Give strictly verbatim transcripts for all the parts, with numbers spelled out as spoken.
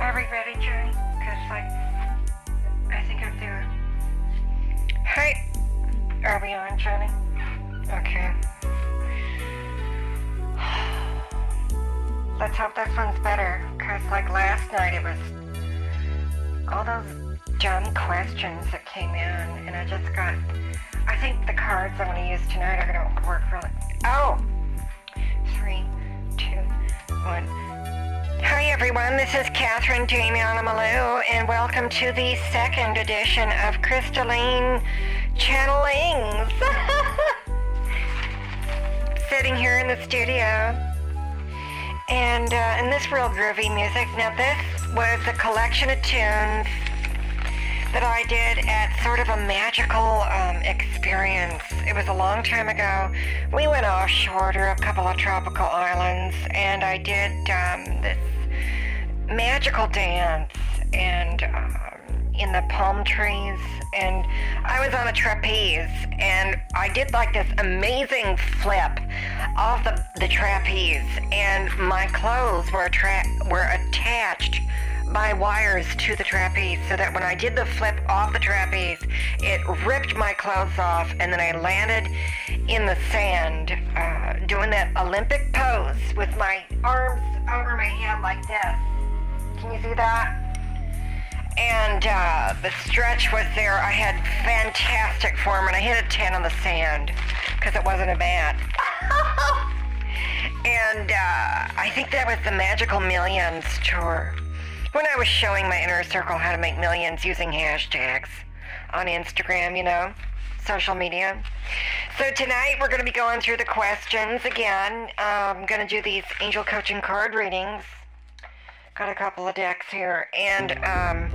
Are we ready, Johnny? Because, like, I think I'm there. Hey! Are we on, Johnny? Okay. Let's hope this one's better. Because, like, last night it was all those dumb questions that came in, and I just got... I think the cards I'm going to use tonight are going to work really... Oh! Three, two, one... Hi everyone, this is Catherine Damiana Malou, and welcome to the second edition of Crystalline Channelings. Sitting here in the studio, and uh, in this real groovy music. Now this was a collection of tunes that I did at sort of a magical um, experience. It was a long time ago. We went offshore to a couple of tropical islands, and I did um, this magical dance and um, in the palm trees, and I was on a trapeze, and I did like this amazing flip off the, the trapeze, and my clothes were tra- were attached by wires to the trapeze, so that when I did the flip off the trapeze, it ripped my clothes off, and then I landed in the sand, uh, doing that Olympic pose with my arms over my head like this. Can you see that? And uh, the stretch was there. I had fantastic form, and I hit a ten on the sand, because it wasn't a bat. And uh, I think that was the Magical Millions tour, when I was showing my inner circle how to make millions using hashtags on Instagram, you know, social media. So tonight we're going to be going through the questions again. I'm going to do these angel coaching card readings. Got a couple of decks here, and um,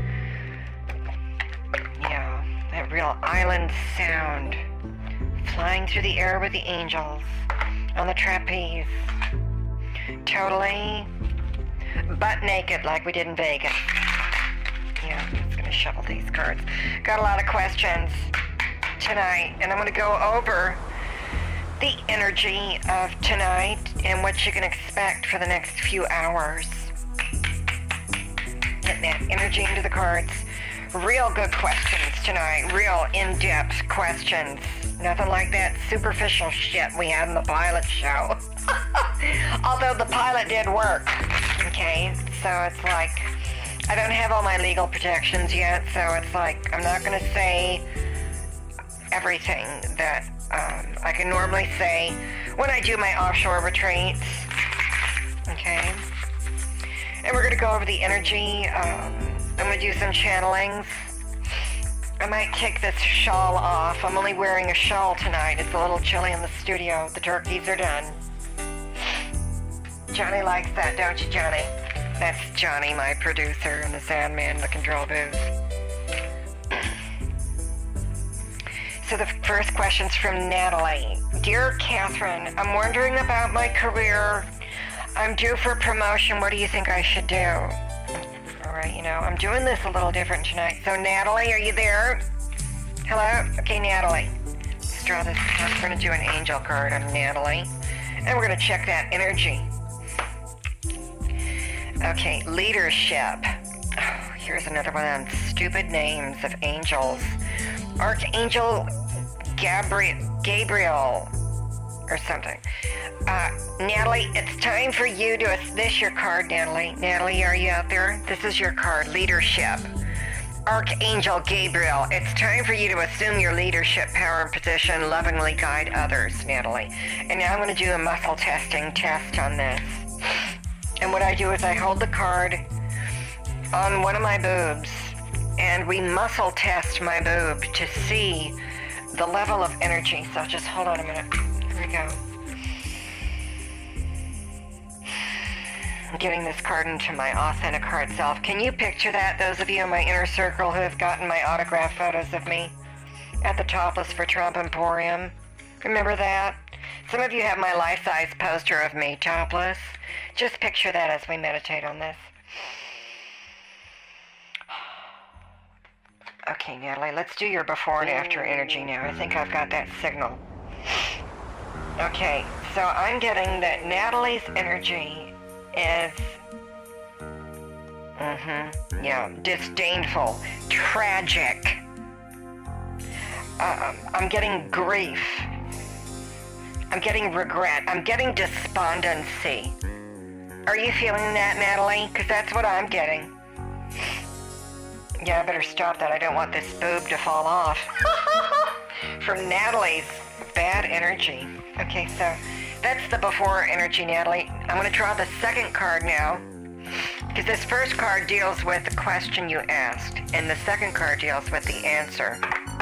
yeah, that real island sound, flying through the air with the angels on the trapeze, totally butt naked like we did in Vegas. Yeah, I'm just gonna shuffle these cards. Got a lot of questions tonight, and I'm gonna go over the energy of tonight and what you can expect for the next few hours. Getting that energy into the cards. Real good questions tonight. Real in-depth questions. Nothing like that superficial shit we had in the pilot show. Although the pilot did work. Okay, so it's like, I don't have all my legal protections yet, so it's like, I'm not going to say everything that um, I can normally say when I do my offshore retreats. Okay, and we're going to go over the energy. Um, I'm going to do some channelings. I might take this shawl off. I'm only wearing a shawl tonight. It's a little chilly in the studio. The turkeys are done. Johnny likes that, don't you, Johnny? That's Johnny, my producer, and the Sandman, the control booth. So the first question's from Natalie. Dear Catherine, I'm wondering about my career. I'm due for promotion. What do you think I should do? All right, you know, I'm doing this a little different tonight. So Natalie, are you there? Hello? Okay, Natalie. Let's draw this. We're going to do an angel card on Natalie. And we're going to check that energy. Okay, leadership. Oh, here's another one on stupid names of angels. Archangel Gabriel, Gabriel or something. Uh, Natalie, it's time for you to, this your card, Natalie. Natalie, are you out there? This is your card, leadership. Archangel Gabriel, it's time for you to assume your leadership power and position, lovingly guide others, Natalie. And now I'm going to do a muscle testing test on this. And what I do is I hold the card on one of my boobs, and we muscle test my boob to see the level of energy. So just hold on a minute. Here we go. I'm getting this card into my authentic heart self. Can you picture that, those of you in my inner circle who have gotten my autograph photos of me at the Topless for Trump Emporium? Remember that? Some of you have my life-size poster of me topless. Just picture that as we meditate on this. Okay, Natalie, let's do your before and after energy now. I think I've got that signal. Okay, so I'm getting that Natalie's energy is Mm-hmm. Yeah. Disdainful. Tragic. Uh, I'm getting grief. I'm getting regret. I'm getting despondency. Are you feeling that, Natalie? Because that's what I'm getting. Yeah, I better stop that. I don't want this boob to fall off. From Natalie's bad energy. Okay, so that's the before energy, Natalie. I'm going to draw the second card now. Because this first card deals with the question you asked. And the second card deals with the answer.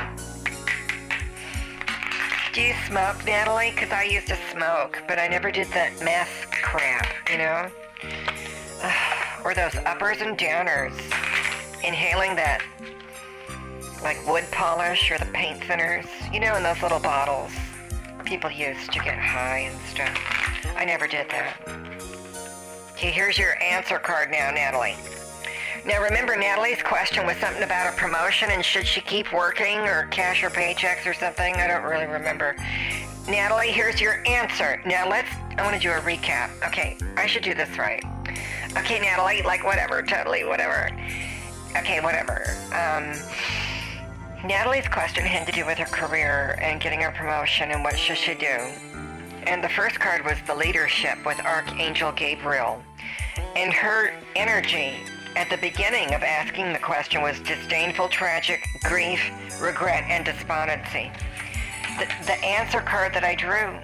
Do you smoke, Natalie? Because I used to smoke, but I never did that meth crap, you know? Or those uppers and downers. Inhaling that, like wood polish or the paint thinners, you know, in those little bottles people used to get high and stuff. I never did that. Okay, here's your answer card now, Natalie. Now remember, Natalie's question was something about a promotion and should she keep working or cash her paychecks or something? I don't really remember. Natalie, here's your answer. Now let's, I want to do a recap. Okay, I should do this right. Okay, Natalie, like whatever, totally whatever. Okay, whatever. Um, Natalie's question had to do with her career and getting her promotion and what should she do. And the first card was the leadership with Archangel Gabriel. And her energy at the beginning of asking the question was disdainful, tragic, grief, regret, and despondency. The, the answer card that I drew.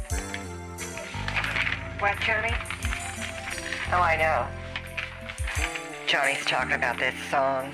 What, Johnny? Oh, I know. Johnny's talking about this song.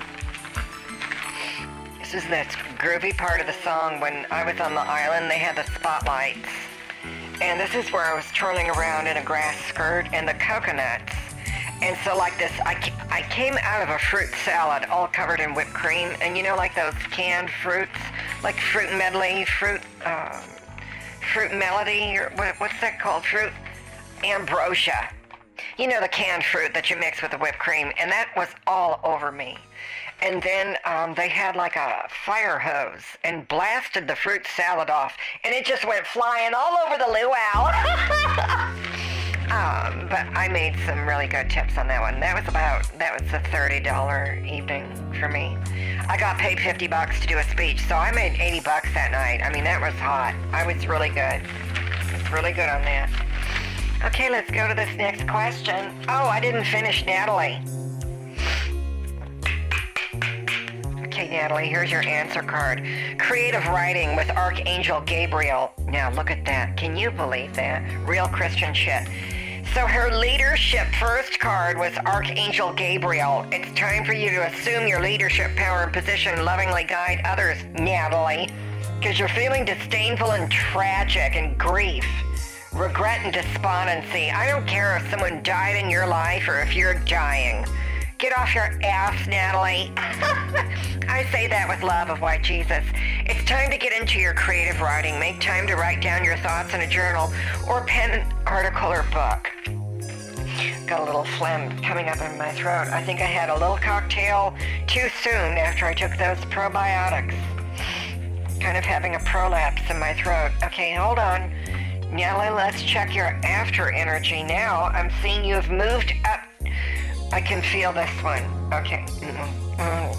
This is this groovy part of the song. When I was on the island, they had the spotlights. And this is where I was twirling around in a grass skirt and the coconuts. And so like this, I, I came out of a fruit salad all covered in whipped cream. And you know, like those canned fruits, like fruit medley, fruit, uh, fruit melody, or what, what's that called? Fruit ambrosia. You know, the canned fruit that you mix with the whipped cream, and that was all over me. And then um, they had like a fire hose and blasted the fruit salad off, and it just went flying all over the luau. um, but I made some really good tips on that one. That was about, that was a thirty dollars evening for me. I got paid fifty bucks to do a speech, so I made eighty bucks that night. I mean, that was hot. I was really good. I was really good on that. Okay, let's go to this next question. Oh, I didn't finish Natalie. Okay, Natalie, here's your answer card. Creative writing with Archangel Gabriel. Now, look at that. Can you believe that? Real Christian shit. So her leadership first card was Archangel Gabriel. It's time for you to assume your leadership power and position and lovingly guide others, Natalie, because you're feeling disdainful and tragic and grief. Regret and despondency. I don't care if someone died in your life or if you're dying. Get off your ass, Natalie. I say that with love of white Jesus. It's time to get into your creative writing. Make time to write down your thoughts in a journal or pen an article or book. Got a little phlegm coming up in my throat. I think I had a little cocktail too soon after I took those probiotics. Kind of having a prolapse in my throat. Okay, hold on. Natalie, let's check your after energy now. I'm seeing you have moved up. I can feel this one. Okay. Mm-hmm.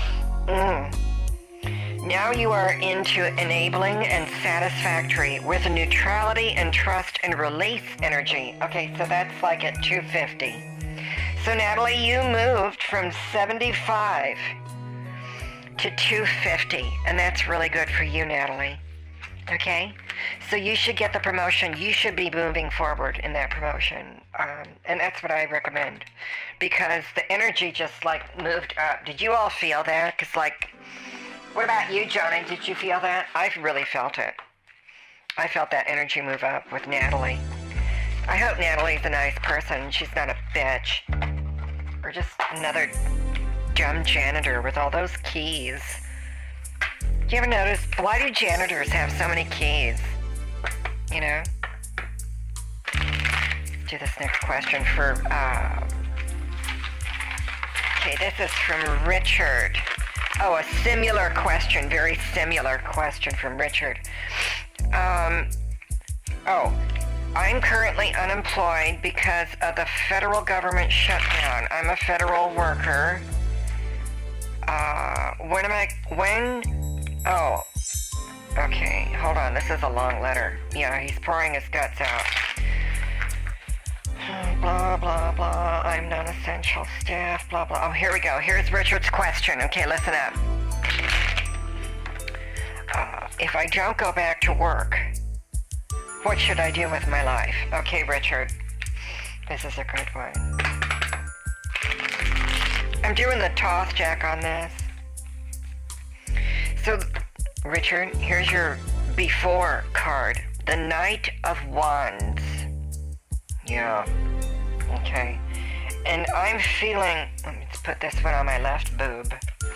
Mm-hmm. Now you are into enabling and satisfactory with neutrality and trust and release energy. Okay, so that's like at two fifty. So Natalie, you moved from seventy-five to two fifty, and that's really good for you, Natalie. Okay? So you should get the promotion. You should be moving forward in that promotion. Um, and that's what I recommend. Because the energy just, like, moved up. Did you all feel that? Because, like, what about you, Johnny? Did you feel that? I really felt it. I felt that energy move up with Natalie. I hope Natalie's a nice person. She's not a bitch. Or just another dumb janitor with all those keys. Do you ever notice, why do janitors have so many keys? You know? Let's do this next question for, uh... okay, this is from Richard. Oh, a similar question, very similar question from Richard. Um, oh, I'm currently unemployed because of the federal government shutdown. I'm a federal worker. Uh, when am I, when, oh, okay, hold on, this is a long letter. Yeah, he's pouring his guts out. Blah, blah, blah, I'm non-essential staff, blah, blah. Oh, here we go. Here's Richard's question. Okay, listen up. Uh, if I don't go back to work, what should I do with my life? Okay, Richard. This is a good one. I'm doing the toss jack on this. So, Richard, here's your before card. The Knight of Wands. Yeah. Okay. And I'm feeling... Let me just put this one on my left boob.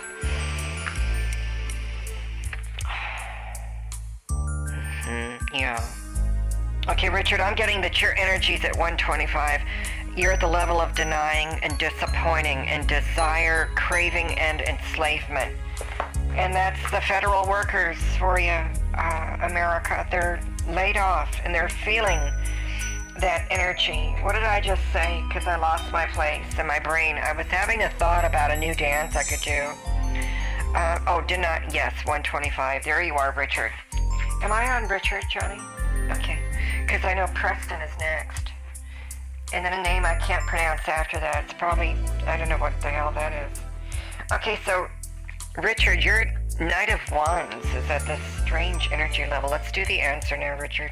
Mm-hmm. Yeah. Okay, Richard, I'm getting that your energy's at one twenty-five. You're at the level of denying and disappointing and desire, craving, and enslavement. And that's the federal workers for you, uh, America. They're laid off and they're feeling that energy. What did I just say? Because I lost my place in my brain. I was having a thought about a new dance I could do. Uh, oh, did not, yes, one twenty-five. There you are, Richard. Am I on Richard, Johnny? Okay, because I know Preston is next. And then a name I can't pronounce after that. It's probably, I don't know what the hell that is. Okay, so, Richard, your Knight of Wands is at this strange energy level. Let's do the answer now, Richard.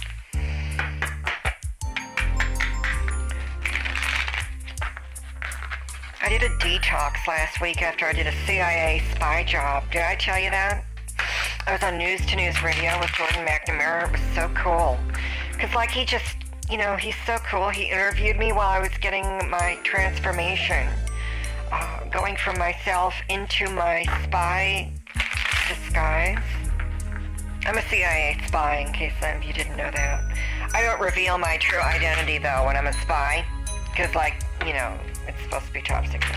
I did a detox last week after I did a C I A spy job. Did I tell you that? I was on News to News Radio with Jordan McNamara. It was so cool. Because, like, he just, you know, he's so cool. He interviewed me while I was getting my transformation. Uh, going from myself into my spy disguise. I'm a C I A spy, in case some of you didn't know that. I don't reveal my true identity, though, when I'm a spy. Because, like, you know, it's supposed to be top secret.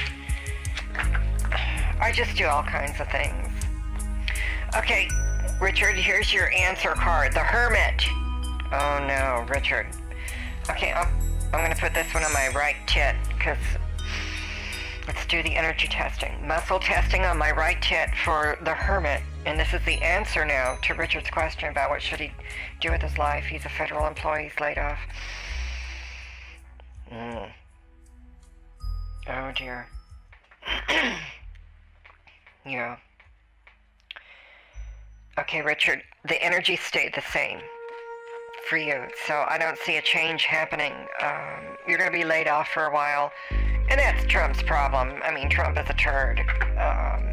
I just do all kinds of things. Okay, Richard, here's your answer card. The Hermit. Oh, no, Richard. Okay, I'm, I'm going to put this one on my right tit, because let's do the energy testing. Muscle testing on my right tit for the Hermit. And this is the answer now to Richard's question about what should he do with his life. He's a federal employee. He's laid off. Mm. Oh, dear. Yeah. Okay, Richard, the energy stayed the same for you, so I don't see a change happening. Um, you're going to be laid off for a while, and that's Trump's problem. I mean, Trump is a turd. Um,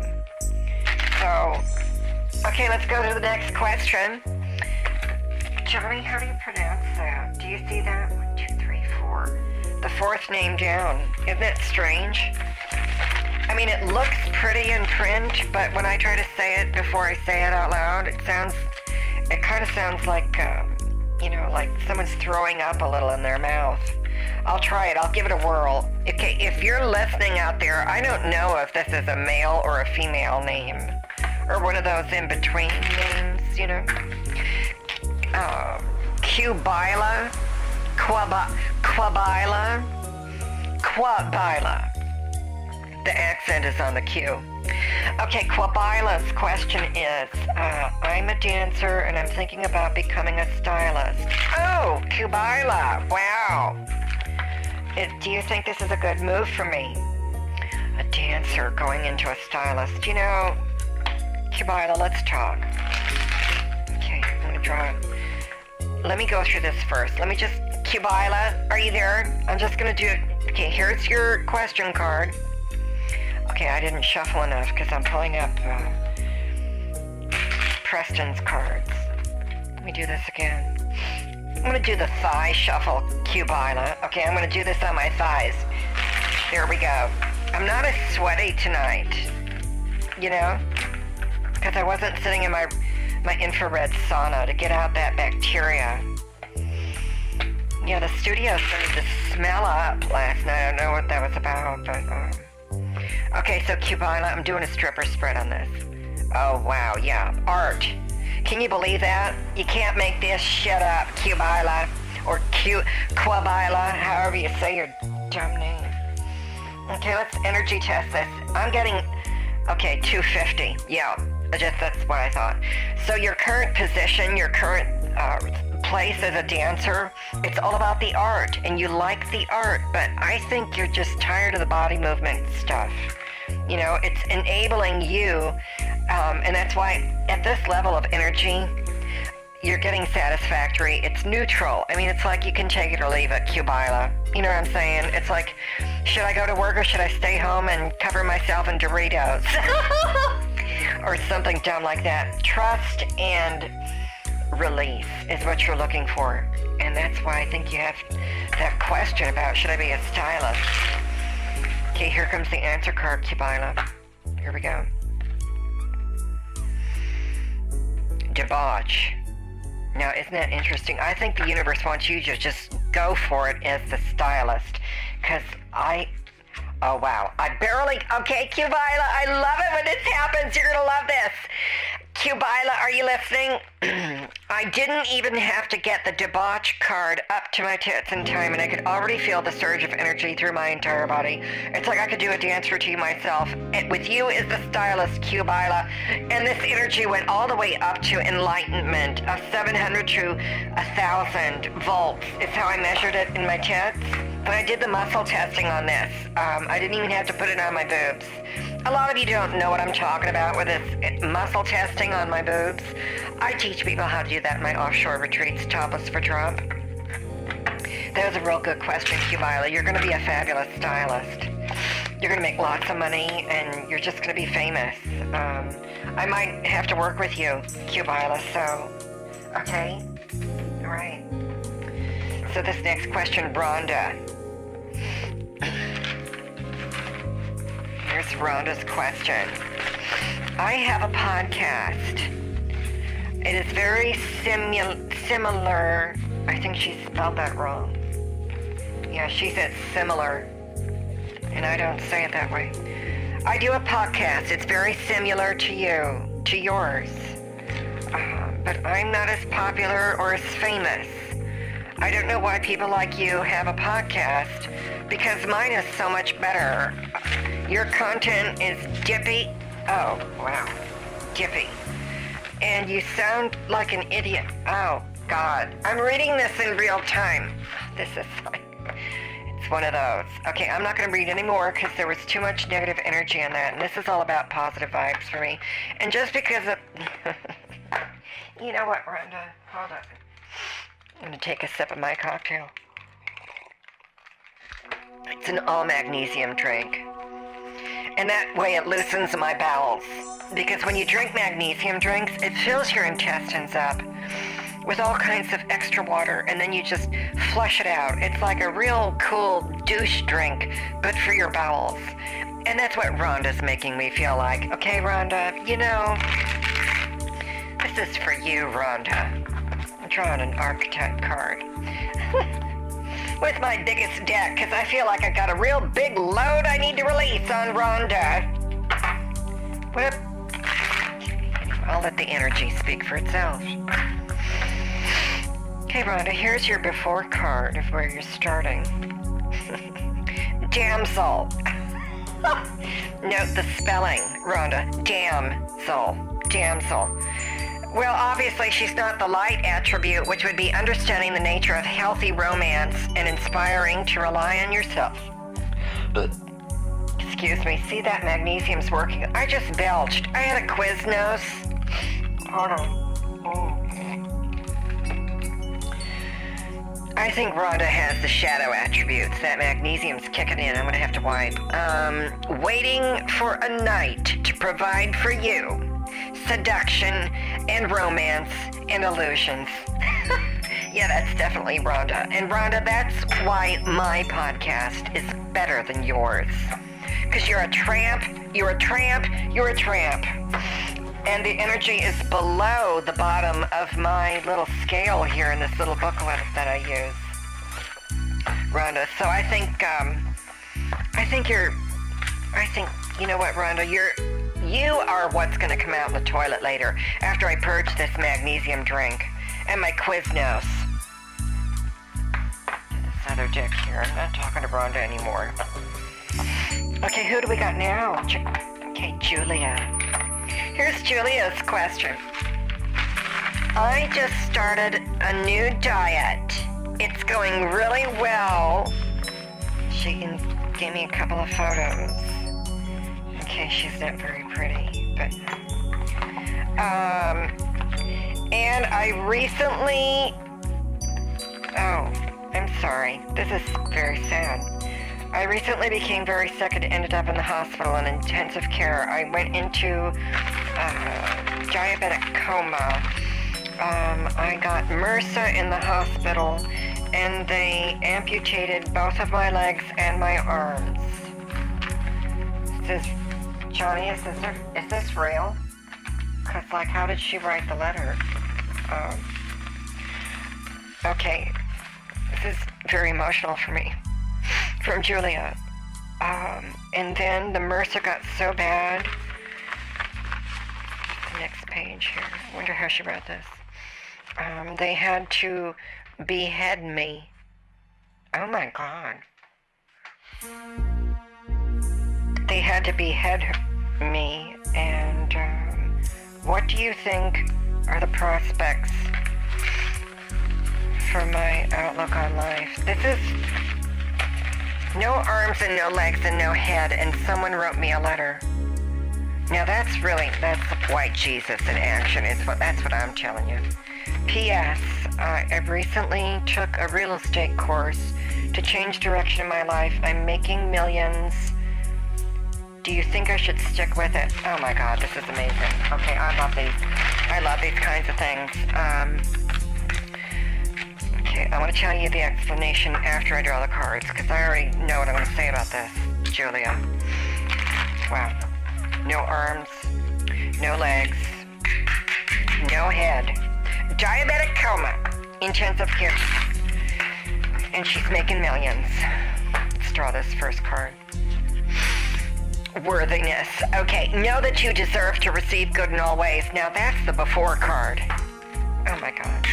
so, okay, let's go to the next question. Johnny, how do you pronounce that? Do you see that? One, two, three, four. The fourth name down. Isn't that strange? I mean, it looks pretty in print, but when I try to say it before I say it out loud, it sounds, it kind of sounds like, um, you know, like someone's throwing up a little in their mouth. I'll try it. I'll give it a whirl. Okay, if you're listening out there, I don't know if this is a male or a female name, or one of those in-between names, you know. Uh, Cubila, Quaba, Quabila, Quabila. The accent is on the Q. Okay, Quabila's question is, uh, I'm a dancer and I'm thinking about becoming a stylist. Oh, Quabila, wow. It, do you think this is a good move for me? A dancer going into a stylist. You know, Quabila, let's talk. Okay, I'm gonna draw. Let me go through this first. Let me just, Quabila, are you there? I'm just gonna do it. Okay, here's your question card. Okay, I didn't shuffle enough because I'm pulling up uh, Preston's cards. Let me do this again. I'm going to do the thigh shuffle, Quabila. Okay, I'm going to do this on my thighs. There we go. I'm not as sweaty tonight, you know, because I wasn't sitting in my, my infrared sauna to get out that bacteria. Yeah, the studio started to smell up last night. I don't know what that was about, but... Um, Okay, so Quabila, I'm doing a stripper spread on this. Oh, wow, yeah. Art. Can you believe that? You can't make this shit up, Quabila. or Q, Quabila, however you say your dumb name. Okay, let's energy test this. I'm getting, okay, two fifty. Yeah, just that's what I thought. So your current position, your current uh, place as a dancer, it's all about the art, and you like the art, but I think you're just tired of the body movement stuff. You know, it's enabling you, um, and that's why at this level of energy, you're getting satisfactory. It's neutral. I mean, it's like you can take it or leave it, Qubila. You know what I'm saying? It's like, should I go to work or should I stay home and cover myself in Doritos? Or something dumb like that. Trust and release is what you're looking for. And that's why I think you have that question about, should I be a stylist? Okay, here comes the answer card, Qubila. Here we go. Debauch. Now, isn't that interesting? I think the universe wants you to just go for it as the stylist. Because I... Oh, wow. I barely... Okay, Qubila, I love it when this happens. You're going to love this. Qubila, are you listening? I didn't even have to get the debauch card up to my tits in time, and I could already feel the surge of energy through my entire body. It's like I could do a dance routine myself. And with you as the stylist, Qubila, and this energy went all the way up to enlightenment of seven hundred to one thousand volts. It's how I measured it in my tits. But I did the muscle testing on this. Um, I didn't even have to put it on my boobs. A lot of you don't know what I'm talking about with this muscle testing on my boobs. I teach people how to do that in my offshore retreats, Topless for Trump. That was a real good question, Qubila. You're going to be a fabulous stylist. You're going to make lots of money, and you're just going to be famous. Um, I might have to work with you, Qubila, so... Okay? All right. So this next question, Rhonda. Here's Rhonda's question. I have a podcast. It is very simu- similar. I think she spelled that wrong. Yeah, she said similar. And I don't say it that way. I do a podcast. It's very similar to you, to yours. Uh, but I'm not as popular or as famous. I don't know why people like you have a podcast, because mine is so much better. Your content is dippy. Oh, wow. Dippy. And you sound like an idiot. Oh, God. I'm reading this in real time. This is like, it's one of those. Okay, I'm not going to read anymore because there was too much negative energy on that. And this is all about positive vibes for me. And just because of... You know what, Rhonda? Hold on. I'm going to take a sip of my cocktail. It's an all-magnesium drink. And that way it loosens my bowels. Because when you drink magnesium drinks, it fills your intestines up with all kinds of extra water, and then you just flush it out. It's like a real cool douche drink, but for your bowels. And that's what Rhonda's making me feel like. Okay, Rhonda, you know, this is for you, Rhonda. I'm drawing an archetype card. With my biggest deck, because I feel like I got a real big load I need to release on Rhonda. What a... I'll let the energy speak for itself. Okay, Rhonda, here's your before card of where you're starting. Damsel. Note the spelling, Rhonda. Damsel. Damsel. Well, obviously, she's not the light attribute, which would be understanding the nature of healthy romance and inspiring to rely on yourself. Excuse me. See, that magnesium's working. I just belched. I had a Quiznos. Hold on. Oh. I think Rhonda has the shadow attributes. That magnesium's kicking in. I'm going to have to wipe. Um, waiting for a night to provide for you. Seduction and romance and illusions. Yeah, that's definitely Rhonda. And Rhonda, that's why my podcast is better than yours. Because you're a tramp, you're a tramp, you're a tramp. And the energy is below the bottom of my little scale here in this little booklet that I use. Rhonda, so I think, um, I think you're, I think, you know what, Rhonda, you're, you are what's going to come out in the toilet later after I purge this magnesium drink and my Quiznos. other dick here. I'm not talking to Rhonda anymore. Okay, who do we got now? Ju- okay, Julia. Here's Julia's question. I just started a new diet. It's going really well. She can give me a couple of photos. Okay, she's not very pretty, but... Um, and I recently... Oh, I'm sorry. This is very sad. I recently became very sick and ended up in the hospital in intensive care. I went into uh, diabetic coma. Um, I got MRSA in the hospital, and they amputated both of my legs and my arms. This is, Johnny, is this, is this real? Because, like, how did she write the letter? Um, okay, this is very emotional for me. From Julia. Um, and then the MRSA got so bad. The next page here. I wonder how she wrote this. Um, they had to behead me. Oh my God. They had to behead me. And um, what do you think are the prospects for my outlook on life? This is no arms and no legs and no head, and someone wrote me a letter. Now that's really, that's white Jesus in action, is what, that's what I'm telling you. P S. Uh, I recently took a real estate course to change direction in my life. I'm making millions. Do you think I should stick with it? Oh my God, this is amazing. Okay, I love these. I love these kinds of things. Um, okay, I want to tell you the explanation after I draw the cards, because I already know what I'm going to say about this, Julia. Wow. No arms, no legs, no head. Diabetic coma, intensive care. And she's making millions. Let's draw this first card. Worthiness. Okay, know that you deserve to receive good in all ways. Now that's the before card. Oh my God.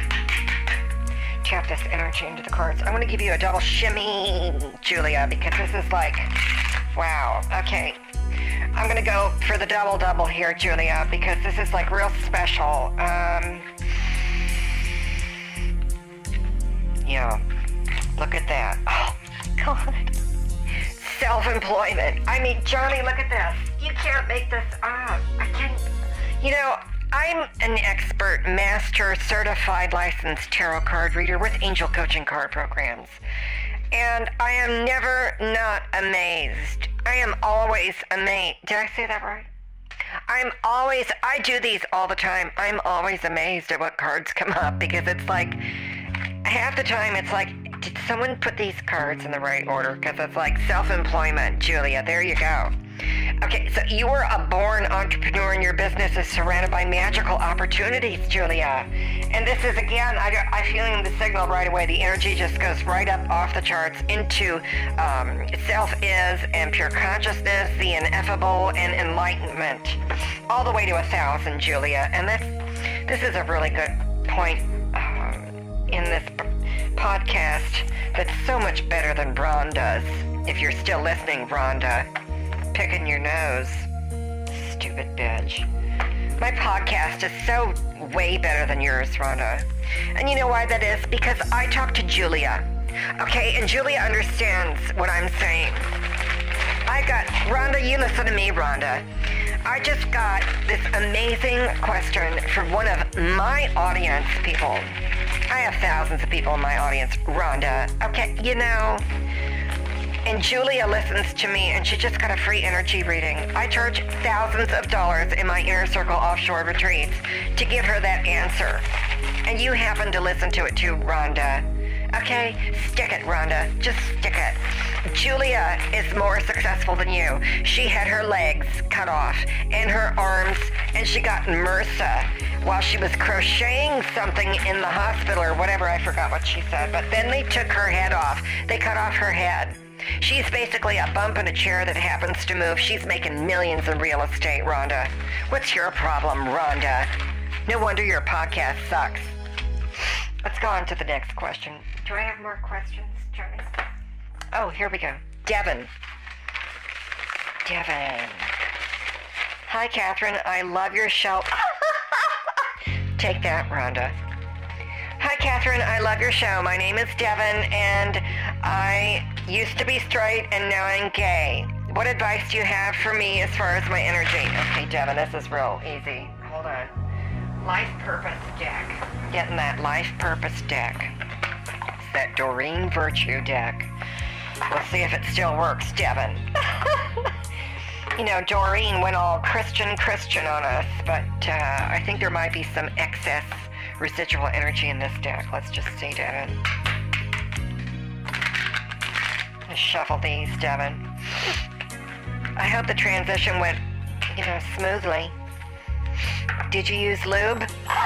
Tap this energy into the cards. I want to give you a double shimmy, Julia, because this is like, wow. Okay. I'm going to go for the double-double here, Julia, because this is like real special. Um, yeah. Look at that. Oh, God. Self-employment. I mean, Johnny, look at this. You can't make this up. I can't. You know, I'm an expert, master, certified, licensed tarot card reader with angel coaching card programs. And I am never not amazed. I am always amazed. Did I say that right? I'm always, I do these all the time. I'm always amazed at what cards come up, because it's like, half the time it's like, did someone put these cards in the right order? Because it's like self-employment, Julia. There you go. Okay, so you were a born entrepreneur, and your business is surrounded by magical opportunities, Julia. And this is, again, I, I'm feeling the signal right away. The energy just goes right up off the charts into um, self-is and pure consciousness, the ineffable, and enlightenment, all the way to a thousand, Julia. And that's, this is a really good point um, in this podcast that's so much better than Rhonda's. If you're still listening, Rhonda, picking your nose, stupid bitch. My podcast is so way better than yours, Rhonda. And you know why that is? Because I talk to Julia. Okay, and Julia understands what I'm saying. I got, Rhonda, you listen to me, Rhonda. I just got this amazing question from one of my audience people. I have thousands of people in my audience, Rhonda. Okay, you know, and Julia listens to me, and she just got a free energy reading. I charge thousands of dollars in my Inner Circle offshore retreats to give her that answer. And you happen to listen to it too, Rhonda. Okay? Stick it, Rhonda. Just stick it. Julia is more successful than you. She had her legs cut off and her arms, and she got MRSA while she was crocheting something in the hospital or whatever. I forgot what she said. But then they took her head off. They cut off her head. She's basically a bump in a chair that happens to move. She's making millions in real estate, Rhonda. What's your problem, Rhonda? No wonder your podcast sucks. Let's go on to the next question. Do I have more questions, Johnny? Oh, here we go. Devin. Devin. Hi, Catherine. I love your show. Take that, Rhonda. Hi, Catherine. I love your show. My name is Devin, and I used to be straight, and now I'm gay. What advice do you have for me as far as my energy? Okay, Devin, this is real easy. Hold on. Life Purpose deck. Getting that Life Purpose deck. It's that Doreen Virtue deck. We'll see if it still works, Devin. You know, Doreen went all Christian Christian on us, but uh, I think there might be some excess residual energy in this deck. Let's just see, Devin. Let's shuffle these, Devin. I hope the transition went, you know, smoothly. Did you use lube?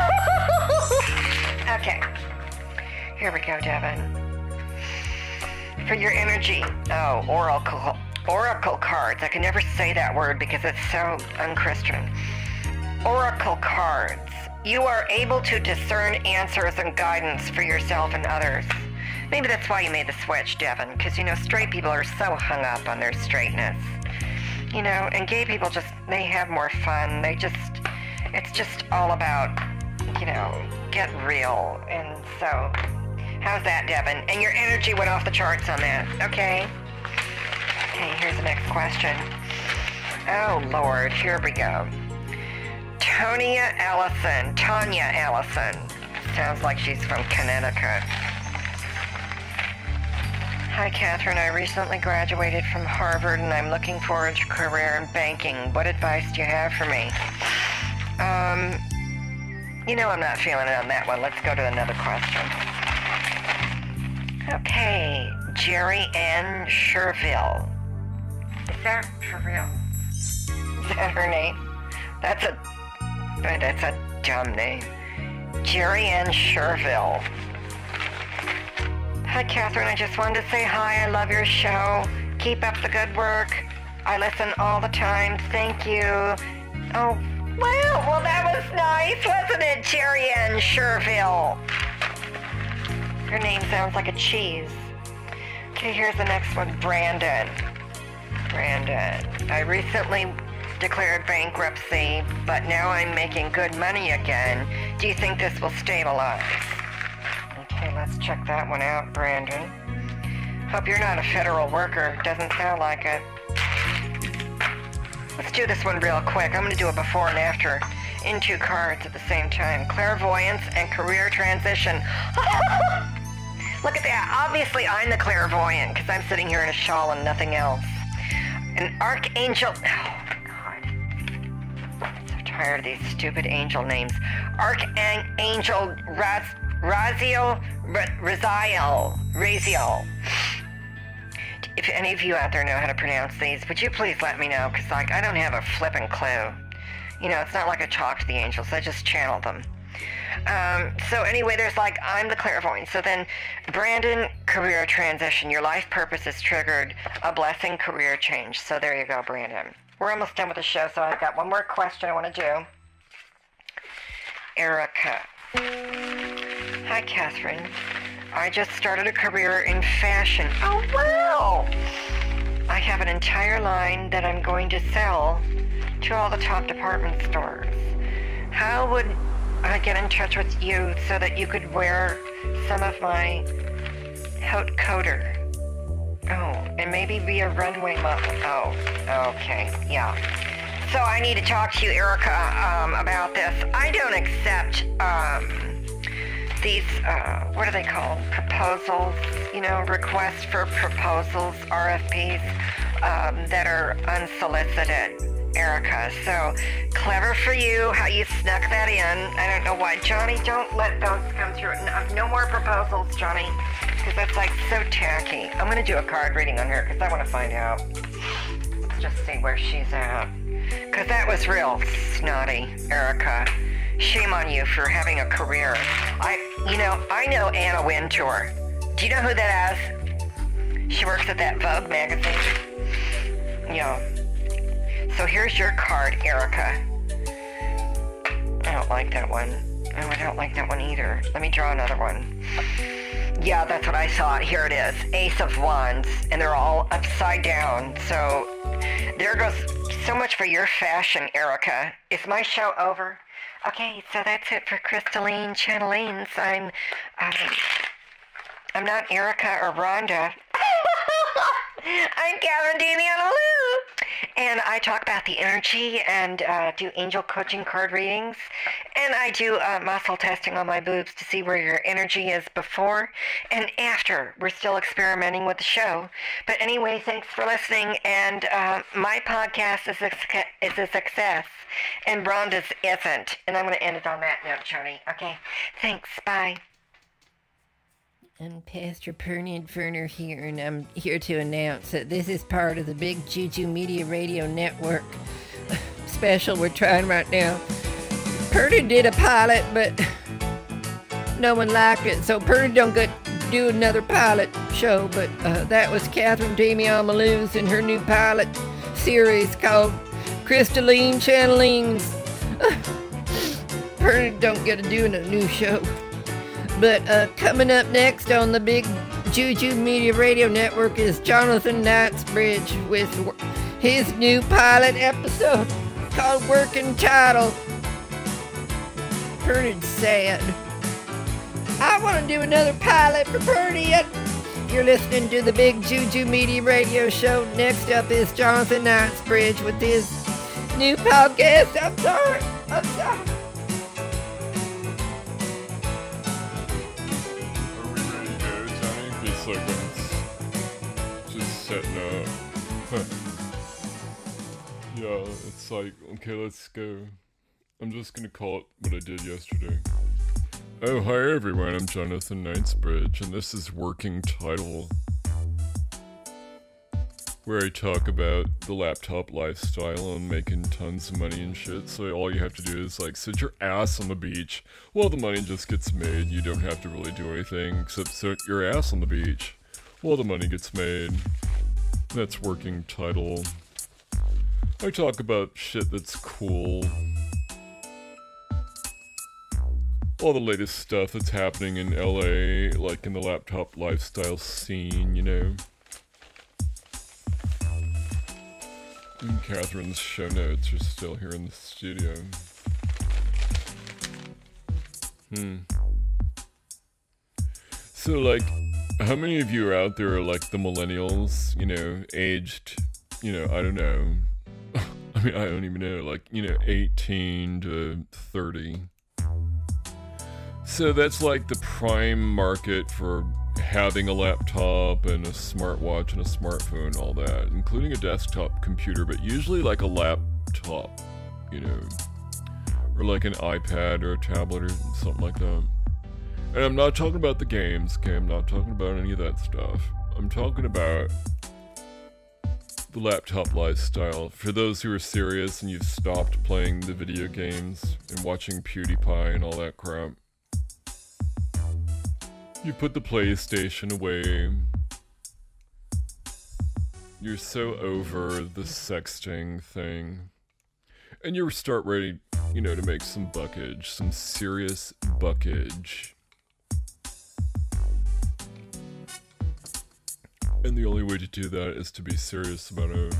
Okay. Here we go, Devin. For your energy. Oh, oracle. Oracle cards. I can never say that word because it's so unchristian. Oracle cards. You are able to discern answers and guidance for yourself and others. Maybe that's why you made the switch, Devin, because, you know, straight people are so hung up on their straightness. You know, and gay people just, they have more fun. They just, it's just all about, you know, get real. And so, how's that, Devin? And your energy went off the charts on that, okay? Okay, here's the next question. Oh, Lord, here we go. Tonya Allison. Tanya Allison. Sounds like she's from Connecticut. Hi, Catherine. I recently graduated from Harvard, and I'm looking forward to a career in banking. What advice do you have for me? Um, you know I'm not feeling it on that one. Let's go to another question. Okay, Jerry Ann Sherville. Is that for real? Is that her name? That's a, that's a dumb name. Jerry Ann Sherville. Hi, Catherine. I just wanted to say hi. I love your show. Keep up the good work. I listen all the time. Thank you. Oh, wow. Well, that was nice, wasn't it, Jerry Ann Sherville? Her name sounds like a cheese. Okay, here's the next one. Brandon. Brandon. I recently declared bankruptcy, but now I'm making good money again. Do you think this will stabilize? Okay, let's check that one out, Brandon. Hope you're not a federal worker. Doesn't sound like it. Let's do this one real quick. I'm going to do a before and after in two cards at the same time. Clairvoyance and career transition. Look at that. Obviously, I'm the clairvoyant because I'm sitting here in a shawl and nothing else. An archangel. Oh, my God. I'm so tired of these stupid angel names. Archangel Raz, Raziel, Raziel, Raziel. If any of you out there know how to pronounce these, would you please let me know? Because, like, I don't have a flippin' clue. You know, it's not like I talk to the angels. I just channel them. Um, so anyway, there's like, I'm the clairvoyant. So then, Brandon, career transition. Your life purpose is triggered. A blessing, career change. So there you go, Brandon. We're almost done with the show, so I've got one more question I want to do. Erica. Hi, Catherine. I just started a career in fashion. Oh, wow! I have an entire line that I'm going to sell to all the top department stores. How would I get in touch with you so that you could wear some of my haute couture? Oh, and maybe be a runway model. Oh, okay, yeah. So I need to talk to you, Erica, um, about this. I don't accept um, these, uh, what are they called? Proposals, you know, requests for proposals, R F Ps, um, that are unsolicited. Erica, so clever for you how you snuck that in. I don't know why. Johnny, don't let those come through. No, no more proposals, Johnny, because that's like so tacky. I'm going to do a card reading on her because I want to find out. Let's just see where she's at. Because that was real snotty, Erica. Shame on you for having a career. I, you know, I know Anna Wintour. Do you know who that is? She works at that Vogue magazine. Yeah. So here's your card, Erica. I don't like that one. Oh, I don't like that one either. Let me draw another one. Yeah, that's what I saw. Here it is. Ace of Wands. And they're all upside down. So there goes so much for your fashion, Erica. Is my show over? Okay, so that's it for Crystalline Channelings. I'm, um, I'm not Erica or Rhonda. I'm Catherine Damiano Lou. And I talk about the energy and uh, do angel coaching card readings. And I do uh, muscle testing on my boobs to see where your energy is before and after. We're still experimenting with the show. But anyway, thanks for listening. And uh, my podcast is a, is a success. And Rhonda's isn't. And I'm going to end it on that note, Jody. Okay, thanks. Bye. I'm Pastor Pernod Ferner here, and I'm here to announce that this is part of the Big Juju Media Radio Network special we're trying right now. Pernod did a pilot, but no one liked it, so Pernod don't get do another pilot show, but uh, that was Catherine Damian Malouz in her new pilot series called Crystalline Channelings. Pernod don't get to do a new show. But uh, coming up next on the Big Juju Media Radio Network is Jonathan Knightsbridge with his new pilot episode called Working Title. Pernod's sad. I want to do another pilot for Pernod. You're listening to the Big Juju Media Radio Show. Next up is Jonathan Knightsbridge with his new podcast. I'm sorry. I'm sorry. Seconds. Just setting up. Yeah, it's like, okay, let's go. I'm just gonna call it what I did yesterday. Oh, hi everyone, I'm Jonathan Knightsbridge, and this is Working Title, where I talk about the laptop lifestyle and making tons of money and shit. So all you have to do is like sit your ass on the beach while the money just gets made. You don't have to really do anything except sit your ass on the beach while the money gets made. That's Working Title. I talk about shit that's cool. All the latest stuff that's happening in L A, like in the laptop lifestyle scene, you know. And Catherine's show notes are still here in the studio. Hmm. So, like, how many of you are out there are like the millennials, you know, aged, you know, I don't know. I mean, I don't even know, like, you know, eighteen to thirty. So that's like the prime market for having a laptop and a smartwatch and a smartphone and all that, including a desktop computer, but usually like a laptop, you know, or like an iPad or a tablet or something like that. And I'm not talking about the games, okay? I'm not talking about any of that stuff. I'm talking about the laptop lifestyle. For those who are serious and you've stopped playing the video games and watching PewDiePie and all that crap. You put the PlayStation away. You're so over the sexting thing. And you start ready, you know, to make some buckage. Some serious buckage. And the only way to do that is to be serious about it.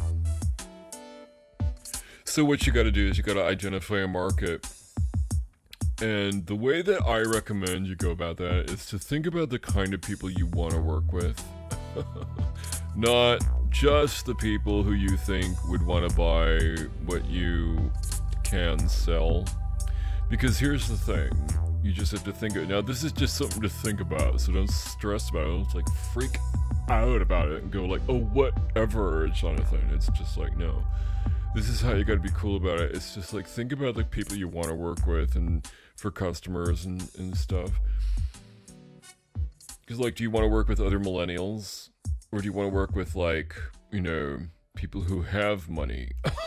So what you gotta do is you gotta identify a market. And the way that I recommend you go about that is to think about the kind of people you want to work with. Not just the people who you think would want to buy what you can sell. Because here's the thing. You just have to think of it. Now, this is just something to think about, so don't stress about it. It's like freak out about it and go like, oh, whatever, Jonathan. It's just like, no. This is how you gotta be cool about it. It's just like, think about the people you want to work with and for customers and, and stuff. Because, like, do you want to work with other millennials? Or do you want to work with, like, you know, people who have money?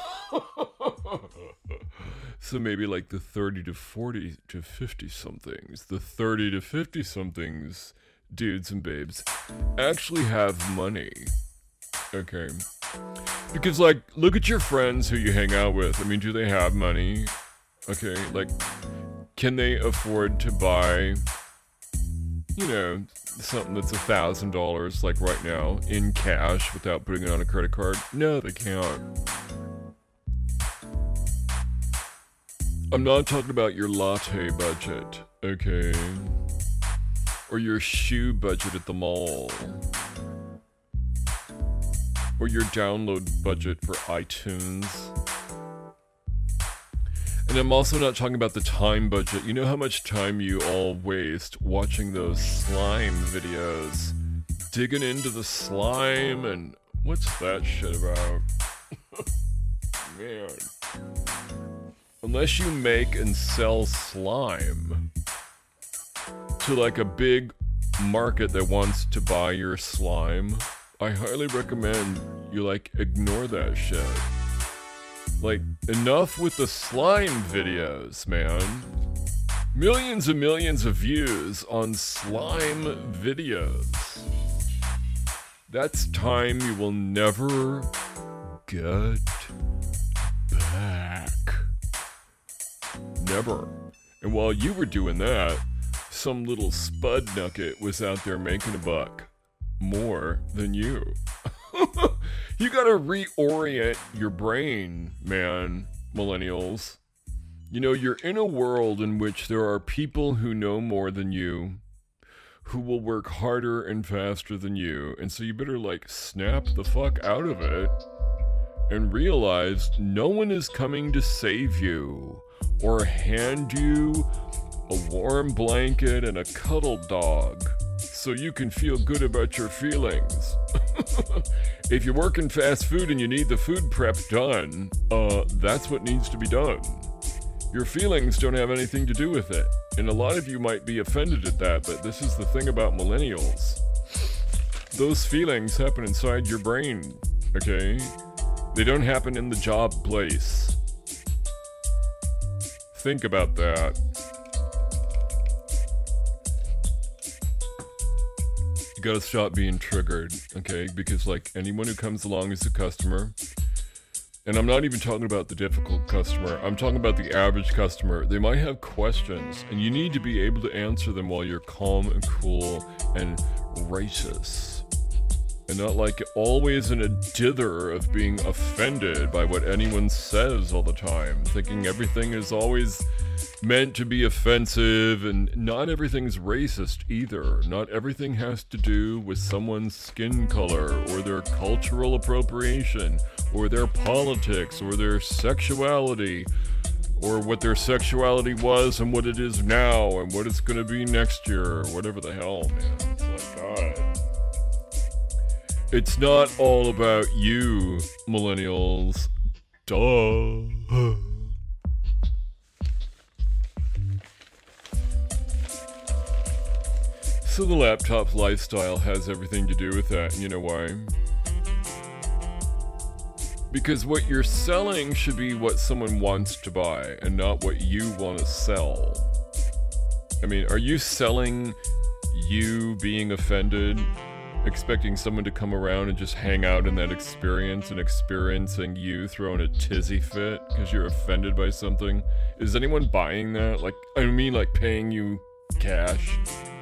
So maybe, like, the thirty to forty to fifty somethings. The thirty to fifty somethings, dudes and babes, actually have money. Okay. Because, like, look at your friends who you hang out with. I mean, do they have money? Okay, like, Can they afford to buy, you know, something that's a thousand dollars like right now in cash without putting it on a credit card? No, they can't. I'm not talking about your latte budget, okay? Or your shoe budget at the mall. Or your download budget for iTunes. And I'm also not talking about the time budget. You know how much time you all waste watching those slime videos? Digging into the slime and... what's that shit about? Man. Unless you make and sell slime to like a big market that wants to buy your slime, I highly recommend you like ignore that shit. Like, enough with the slime videos, man. Millions and millions of views on slime videos. That's time you will never get back. Never. And while you were doing that, some little spud nugget was out there making a buck more than you. You gotta reorient your brain, man, millennials. You know, you're in a world in which there are people who know more than you, who will work harder and faster than you, and so you better, like, snap the fuck out of it and realize no one is coming to save you or hand you a warm blanket and a cuddle dog so you can feel good about your feelings. If you're working fast food and you need the food prep done, uh, that's what needs to be done. Your feelings don't have anything to do with it. And a lot of you might be offended at that, but this is the thing about millennials. Those feelings happen inside your brain, okay? They don't happen in the job place. Think about that. You gotta stop being triggered, okay? Because, like, anyone who comes along as a customer, and I'm not even talking about the difficult customer, I'm talking about the average customer, they might have questions, and you need to be able to answer them while you're calm and cool and righteous. And not, like, always in a dither of being offended by what anyone says all the time, thinking everything is always meant to be offensive, and not everything's racist either. Not everything has to do with someone's skin color, or their cultural appropriation, or their politics, or their sexuality, or what their sexuality was and what it is now, and what it's gonna be next year, or whatever the hell, man. It's like, God. It's not all about you, millennials. Duh. So the laptop lifestyle has everything to do with that, and you know why? Because what you're selling should be what someone wants to buy, and not what you want to sell. I mean, are you selling you being offended, expecting someone to come around and just hang out in that experience and experiencing you throwing a tizzy fit because you're offended by something? Is anyone buying that? Like, I mean, like paying you cash?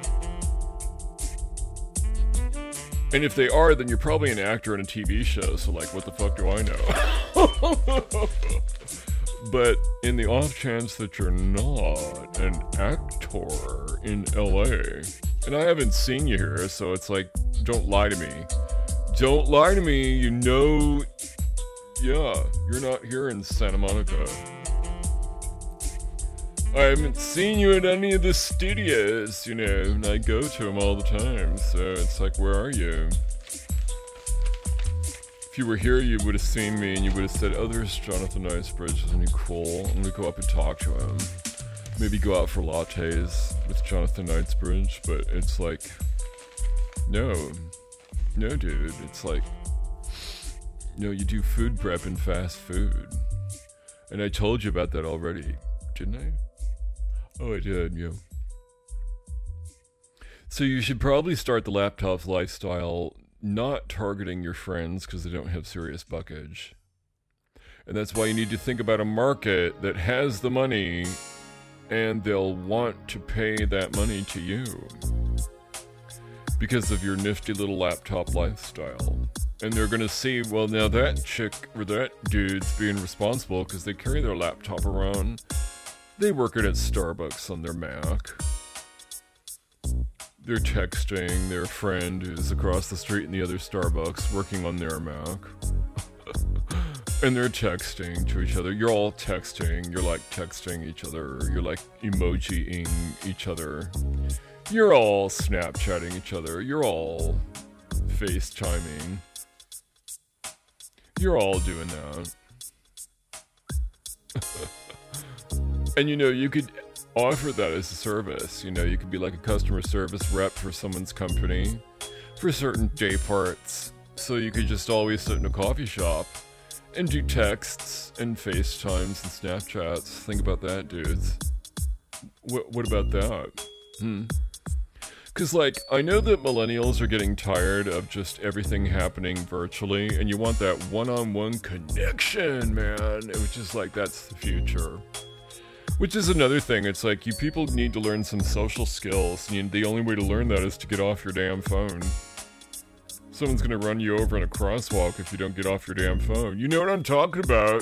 And if they are, then you're probably an actor in a T V show, so like, what the fuck do I know? But in the off chance that you're not an actor in L A, and I haven't seen you here, so it's like, don't lie to me. Don't lie to me, you know, yeah, you're not here in Santa Monica. I haven't seen you at any of the studios, you know, and I go to them all the time, so it's like, where are you? If you were here, you would have seen me, and you would have said, oh, there's Jonathan Nicebridge, isn't he cool? I'm gonna go up and talk to him. Maybe go out for lattes with Jonathan Knightsbridge, but it's like, no, no, dude. It's like, no, you do food prep and fast food, and I told you about that already, didn't I? Oh, I did, yeah. So you should probably start the laptop lifestyle not targeting your friends because they don't have serious buckage. And that's why you need to think about a market that has the money and they'll want to pay that money to you because of your nifty little laptop lifestyle. And they're gonna see, well, now that chick or that dude's being responsible because they carry their laptop around. They work it at Starbucks on their Mac. They're texting their friend who's across the street in the other Starbucks working on their Mac. And they're texting to each other. You're all texting. You're like texting each other. You're like emojiing each other. You're all Snapchatting each other. You're all FaceTiming. You're all doing that. And you know, you could offer that as a service. You know, you could be like a customer service rep for someone's company for certain day parts. So you could just always sit in a coffee shop and do texts and FaceTimes and Snapchats. Think about that, dudes. What, what about that? Hmm. Because, like, I know that millennials are getting tired of just everything happening virtually, and you want that one-on-one connection, man. Which is like, that's the future. Which is another thing. It's like, you people need to learn some social skills, and the only way to learn that is to get off your damn phone. Someone's gonna run you over in a crosswalk if you don't get off your damn phone. You know what I'm talking about.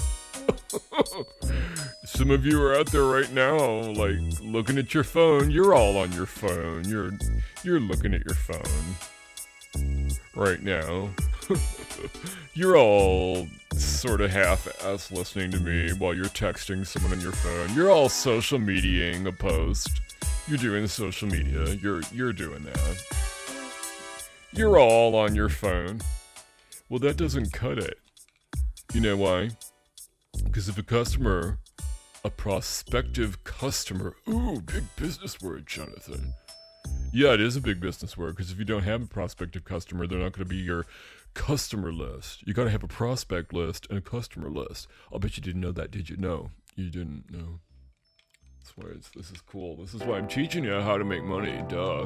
Some of you are out there right now, like, looking at your phone. You're all on your phone. You're you're looking at your phone right now. You're all sort of half-ass listening to me while you're texting someone on your phone. You're all social mediating a post. You're doing social media. You're you're doing that. You're all on your phone. Well, that doesn't cut it. You know why? Because if a customer, a prospective customer, ooh, big business word, Jonathan. Yeah, it is a big business word, because if you don't have a prospective customer, they're not going to be your customer list. You got to have a prospect list and a customer list. I'll bet you didn't know that, did you? No, you didn't know. That's why it's, this is cool. This is why I'm teaching you how to make money, duh.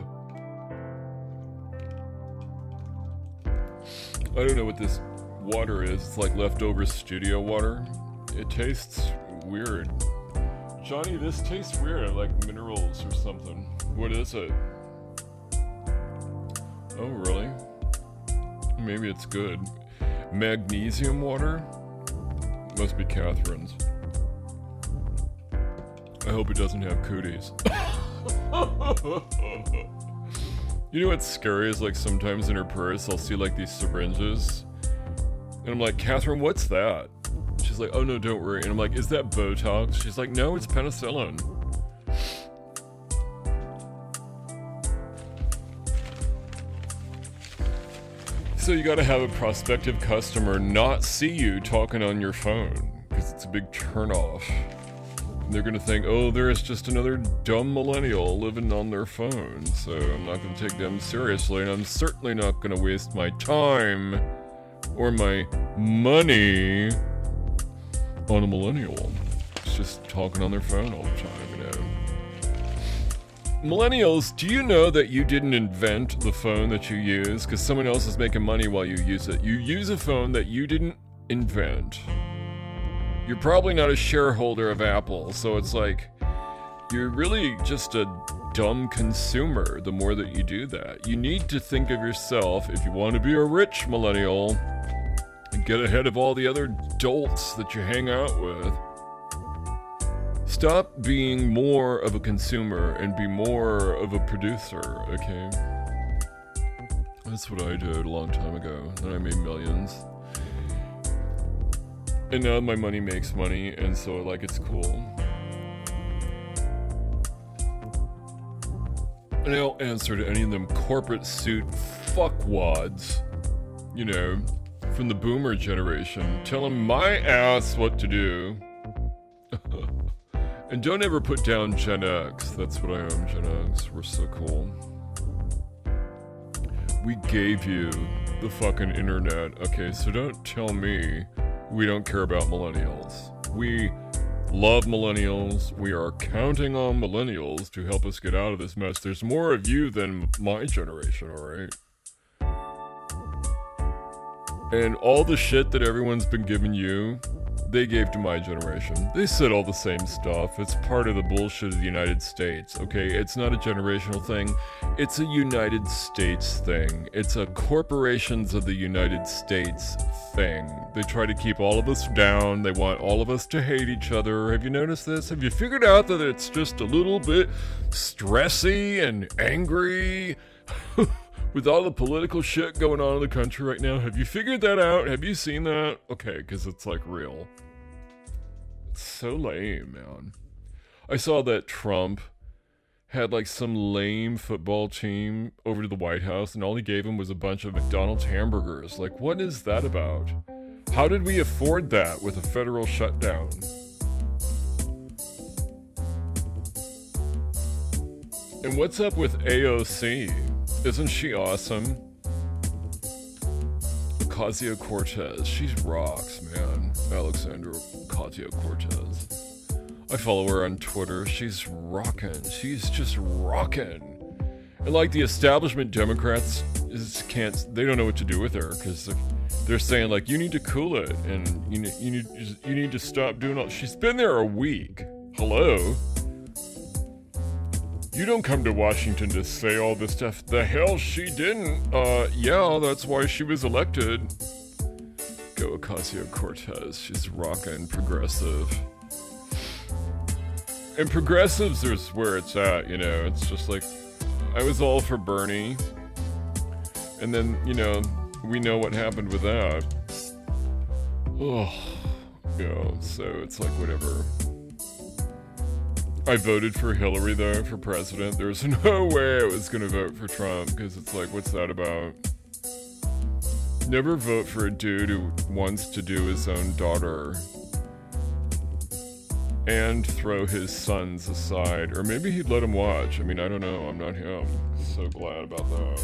I don't know what this water is. It's like leftover studio water. It tastes weird. Johnny, this tastes weird, like minerals or something. What is it? Oh, really? Maybe it's good. Magnesium water? Must be Catherine's. I hope it doesn't have cooties. You know what's scary is, like, sometimes in her purse I'll see like these syringes and I'm like, Catherine, what's that? She's like, oh no, don't worry. And I'm like, is that Botox? She's like, no, it's penicillin. So you gotta have a prospective customer not see you talking on your phone, because it's a big turnoff. They're gonna think, oh, there's just another dumb millennial living on their phone, so I'm not gonna take them seriously, and I'm certainly not gonna waste my time or my money on a millennial. It's just talking on their phone all the time, you know. Millennials, do you know that you didn't invent the phone that you use? Because someone else is making money while you use it. You use a phone that you didn't invent. You're probably not a shareholder of Apple, so it's like, you're really just a dumb consumer the more that you do that. You need to think of yourself, if you want to be a rich millennial, and get ahead of all the other dolts that you hang out with. Stop being more of a consumer and be more of a producer, okay? That's what I did a long time ago. Then I made millions. And now my money makes money, and so, like, it's cool. And I don't answer to any of them corporate suit fuckwads, you know, from the boomer generation, telling my ass what to do. And don't ever put down Gen X. That's what I am, Gen X. We're so cool. We gave you the fucking internet, okay? So don't tell me we don't care about millennials. We love millennials. We are counting on millennials to help us get out of this mess. There's more of you than my generation, alright? And all the shit that everyone's been giving you they gave to my generation. They said all the same stuff. It's part of the bullshit of the United States, okay? It's not a generational thing. It's a United States thing. It's a corporations of the United States thing. They try to keep all of us down. They want all of us to hate each other. Have you noticed this? Have you figured out that it's just a little bit stressy and angry? With all the political shit going on in the country right now, have you figured that out? Have you seen that? Okay, because it's like real. It's so lame, man. I saw that Trump had like some lame football team over to the White House, and all he gave him was a bunch of McDonald's hamburgers. Like, what is that about? How did we afford that with a federal shutdown? And what's up with A O C? Isn't she awesome? Ocasio-Cortez. She rocks, man. Alexandra Ocasio-Cortez. I follow her on Twitter. She's rocking. She's just rocking. And like the establishment Democrats is can't. They don't know what to do with her because they're saying like you need to cool it and you need you need you need to stop doing all. She's been there a week. Hello. You don't come to Washington to say all this stuff. The hell she didn't. Uh, yeah, that's why she was elected. Go Ocasio-Cortez. She's rockin' progressive. And progressives is where it's at, you know. It's just like, I was all for Bernie. And then, you know, we know what happened with that. Oh, you know, so it's like whatever. I voted for Hillary, though, for president. There's no way I was going to vote for Trump, because it's like, what's that about? Never vote for a dude who wants to do his own daughter and throw his sons aside. Or maybe he'd let him watch. I mean, I don't know. I'm not him. So glad about that.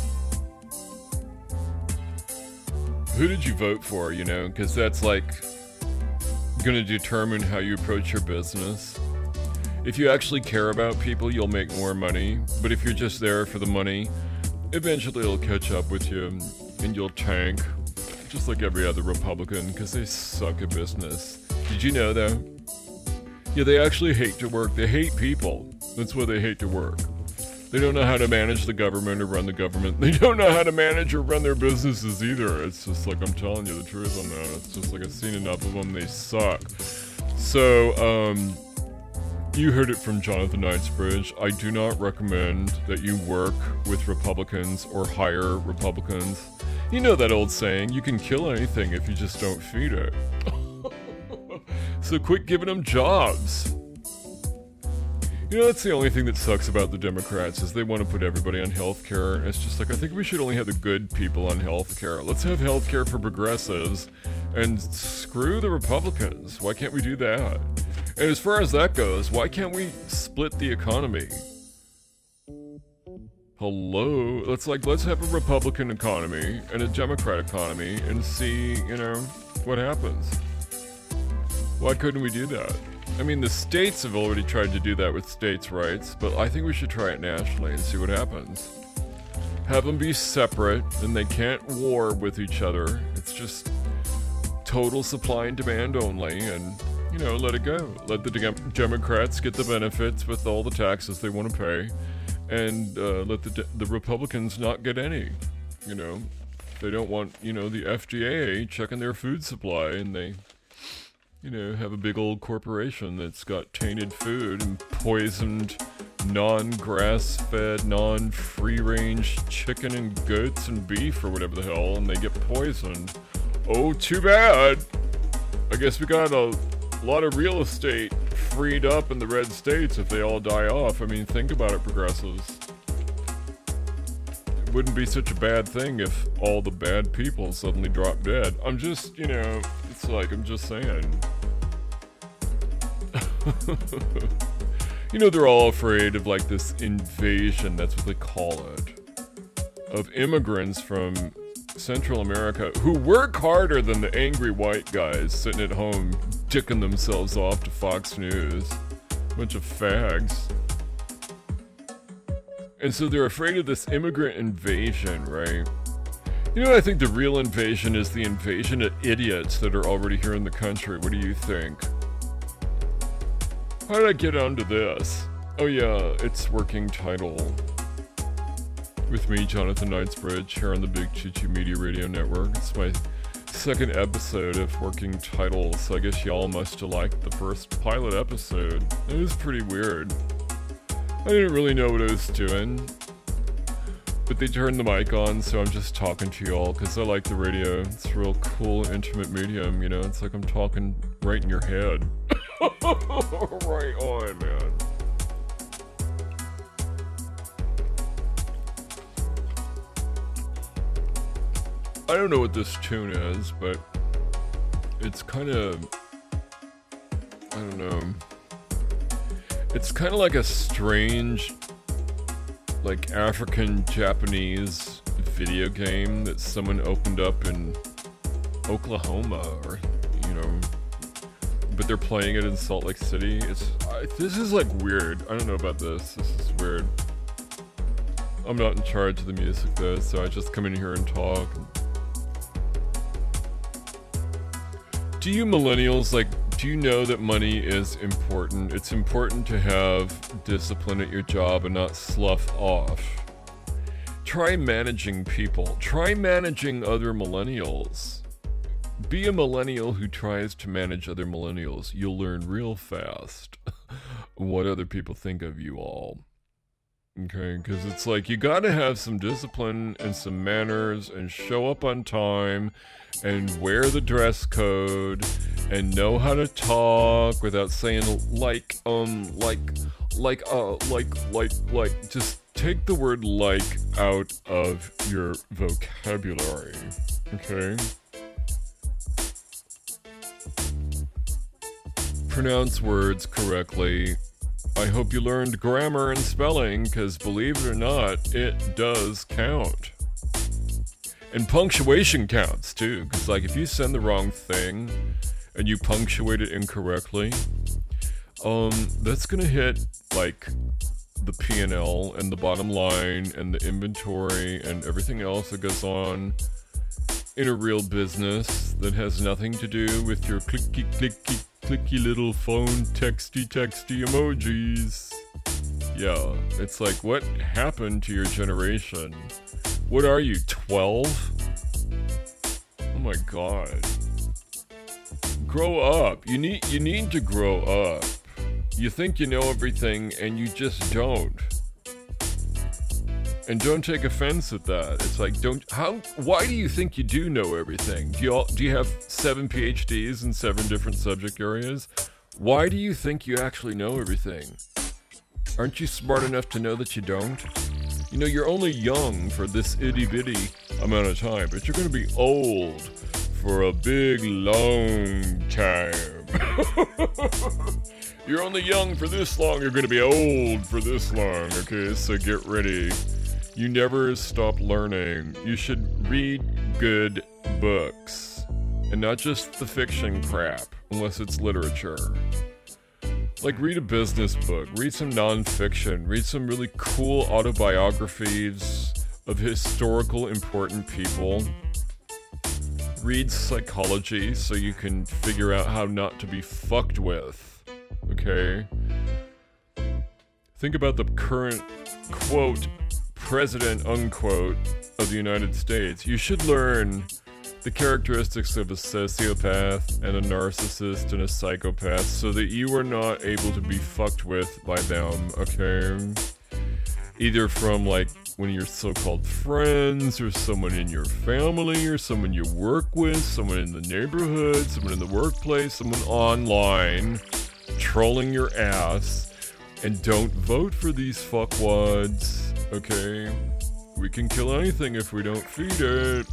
Who did you vote for, you know? Because that's, like, going to determine how you approach your business. If you actually care about people, you'll make more money. But if you're just there for the money, eventually it'll catch up with you and you'll tank. Just like every other Republican, because they suck at business. Did you know that? Yeah, they actually hate to work. They hate people. That's why they hate to work. They don't know how to manage the government or run the government. They don't know how to manage or run their businesses either. It's just like, I'm telling you the truth on that. It's just like I've seen enough of them. They suck. So, um... you heard it from Jonathan Knightsbridge. I do not recommend that you work with Republicans or hire Republicans. You know that old saying, you can kill anything if you just don't feed it. So quit giving them jobs. You know, that's the only thing that sucks about the Democrats is they want to put everybody on health care. It's just like, I think we should only have the good people on health care. Let's have health care for progressives and screw the Republicans. Why can't we do that? And as far as that goes, why can't we split the economy? Hello? Let's like, let's have a Republican economy and a Democrat economy and see, you know, what happens. Why couldn't we do that? I mean, the states have already tried to do that with states' rights, but I think we should try it nationally and see what happens. Have them be separate, and they can't war with each other. It's just total supply and demand only, and, you know, let it go. Let the de- Democrats get the benefits with all the taxes they want to pay, and uh, let the de- the Republicans not get any. You know, they don't want, you know, the F D A checking their food supply, and they... you know, have a big old corporation that's got tainted food and poisoned non-grass-fed, non-free-range chicken and goats and beef or whatever the hell, and they get poisoned. Oh, too bad. I guess we got a lot of real estate freed up in the red states if they all die off. I mean, think about it, progressives. It wouldn't be such a bad thing if all the bad people suddenly drop dead. I'm just, you know... it's like, I'm just saying. You know, they're all afraid of, like, this invasion, that's what they call it, of immigrants from Central America who work harder than the angry white guys sitting at home dicking themselves off to Fox News. Bunch of fags. And so they're afraid of this immigrant invasion, right? You know, I think the real invasion is the invasion of idiots that are already here in the country. What do you think? How did I get onto this? Oh yeah, it's Working Title. With me, Jonathan Knightsbridge, here on the Big Choo Choo Media Radio Network. It's my second episode of Working Title, so I guess y'all must have liked the first pilot episode. It was pretty weird. I didn't really know what I was doing, but they turned the mic on, so I'm just talking to y'all, because I like the radio. It's a real cool, intimate medium, you know? It's like I'm talking right in your head. Right on, man. I don't know what this tune is, but it's kind of, I don't know, it's kind of like a strange, like African-Japanese video game that someone opened up in Oklahoma, or, you know, but they're playing it in Salt Lake City. It's, I, this is like weird. I don't know about this. This is weird. I'm not in charge of the music though, so I just come in here and talk. Do you millennials, like, do you know that money is important? It's important to have discipline at your job and not slough off. Try managing people. Try managing other millennials. Be a millennial who tries to manage other millennials. You'll learn real fast what other people think of you all. Okay, because it's like you gotta have some discipline and some manners and show up on time and wear the dress code and know how to talk without saying like, um, like, like, uh, like, like, like. Just take the word like out of your vocabulary, okay? Pronounce words correctly. I hope you learned grammar and spelling, because believe it or not, it does count. And punctuation counts, too, because, like, if you send the wrong thing and you punctuate it incorrectly, um, that's gonna hit, like, the P and L and the bottom line and the inventory and everything else that goes on in a real business that has nothing to do with your clicky, clicky, clicky little phone texty texty emojis. Yeah, it's like, what happened to your generation? What are you, twelve? Oh my god. Grow up. You need you need to grow up. You think you know everything and you just don't. And don't take offense at that. It's like, don't, how, why do you think you do know everything? Do you all, do you have seven P H Ds in seven different subject areas? Why do you think you actually know everything? Aren't you smart enough to know that you don't? You know, you're only young for this itty bitty amount of time, but you're gonna be old for a big, long time. You're only young for this long, you're gonna be old for this long, okay? So get ready. You never stop learning. You should read good books. And not just the fiction crap, unless it's literature. Like, read a business book, read some nonfiction, read some really cool autobiographies of historical important people. Read psychology so you can figure out how not to be fucked with. Okay? Think about the current, quote, president, unquote, of the United States. You should learn the characteristics of a sociopath and a narcissist and a psychopath so that you are not able to be fucked with by them, okay? Either from, like, one of your so-called friends, or someone in your family, or someone you work with, someone in the neighborhood, someone in the workplace, someone online trolling your ass. And don't vote for these fuckwads, okay? We can kill anything if we don't feed it.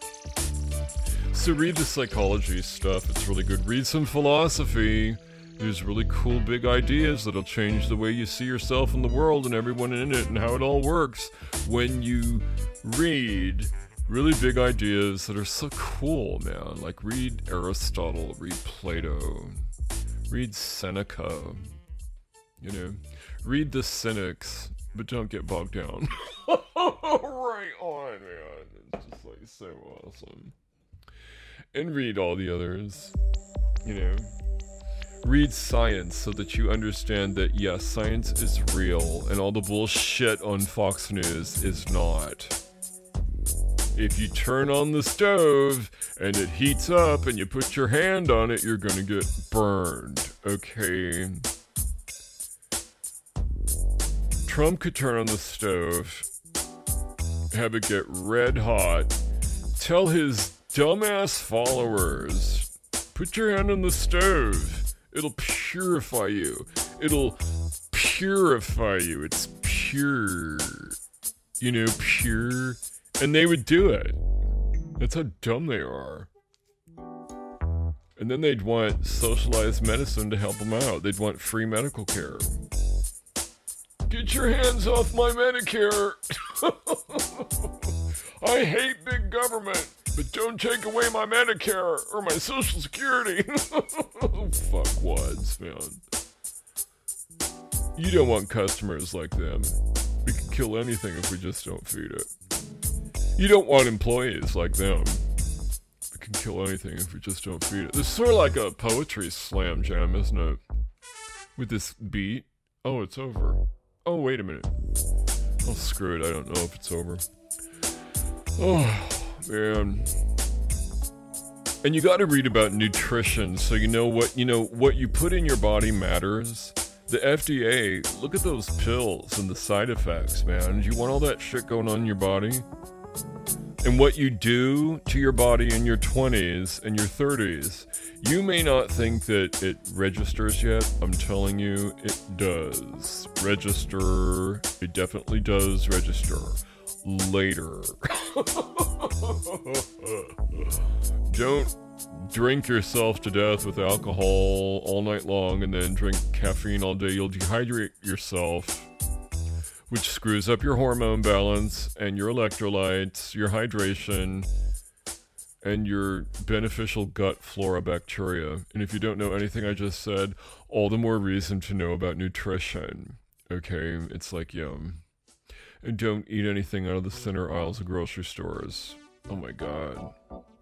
So read the psychology stuff, it's really good. Read some philosophy. There's really cool big ideas that'll change the way you see yourself in the world and everyone in it and how it all works when you read really big ideas that are so cool, man. Like, read Aristotle, read Plato, read Seneca. You know, read the Cynics, but don't get bogged down. Right on, man. It's just like so awesome. And read all the others, you know. Read science so that you understand that yes, science is real and all the bullshit on Fox News is not. If you turn on the stove and it heats up and you put your hand on it, you're gonna get burned, okay? Trump could turn on the stove, have it get red hot, tell his dumbass followers, put your hand on the stove, it'll purify you, it'll purify you, it's pure, you know, pure, and they would do it. That's how dumb they are. And then they'd want socialized medicine to help them out. They'd want free medical care. Get your hands off my Medicare. I hate big government, but don't take away my Medicare or my Social Security. Fuck wads, man. You don't want customers like them. We can kill anything if we just don't feed it. You don't want employees like them. We can kill anything if we just don't feed it. It's sort of like a poetry slam jam, isn't it? With this beat. Oh, it's over. Oh, wait a minute. Oh, screw it. I don't know if it's over. Oh, man. And you got to read about nutrition so you know what, you know, what you put in your body matters. The F D A, look at those pills and the side effects, man. Do you want all that shit going on in your body? And what you do to your body in your twenties and your thirties, you may not think that it registers yet. I'm telling you, it does register. It definitely does register later. Don't drink yourself to death with alcohol all night long and then drink caffeine all day. You'll dehydrate yourself, which screws up your hormone balance and your electrolytes, your hydration, and your beneficial gut flora bacteria. And if you don't know anything I just said, all the more reason to know about nutrition. Okay, it's like yum. And don't eat anything out of the center aisles of grocery stores. Oh my god.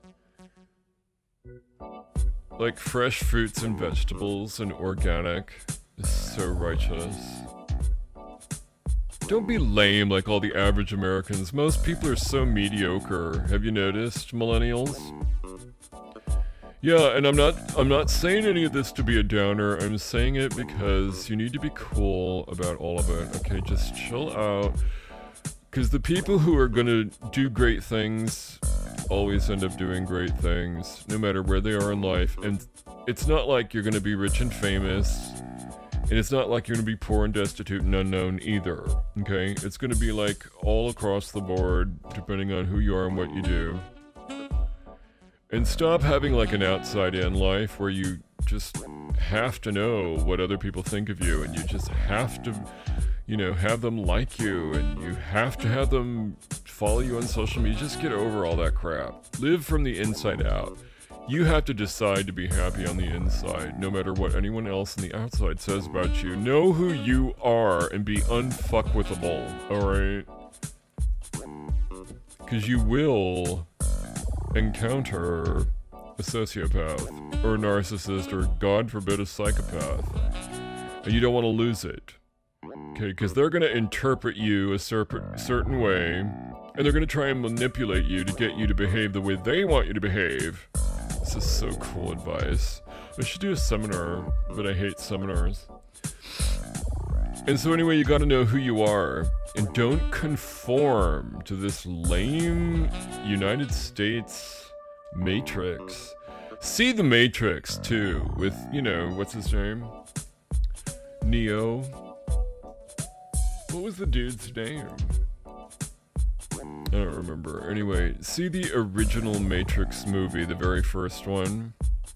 Like fresh fruits and vegetables and organic is so righteous. Don't be lame like all the average Americans. Most people are so mediocre. Have you noticed, millennials? Yeah, and I'm not I'm not saying any of this to be a downer. I'm saying it because you need to be cool about all of it. Okay, just chill out. Because the people who are going to do great things always end up doing great things, no matter where they are in life. And it's not like you're going to be rich and famous. And it's not like you're going to be poor and destitute and unknown either, okay? It's going to be like all across the board, depending on who you are and what you do. And stop having like an outside-in life where you just have to know what other people think of you, and you just have to, you know, have them like you, and you have to have them follow you on social media. Just get over all that crap. Live from the inside out. You have to decide to be happy on the inside, no matter what anyone else on the outside says about you. Know who you are and be unfuckwithable, alright? Because you will encounter a sociopath, or a narcissist, or God forbid a psychopath. And you don't want to lose it. Okay, because they're going to interpret you a cer- certain way, and they're going to try and manipulate you to get you to behave the way they want you to behave. This is so cool advice. I should do a seminar, but I hate seminars. And so anyway, you gotta know who you are. And don't conform to this lame United States Matrix. See the Matrix, too, with, you know, what's his name? Neo. What was the dude's name? I don't remember. Anyway, see the original Matrix movie, the very first one?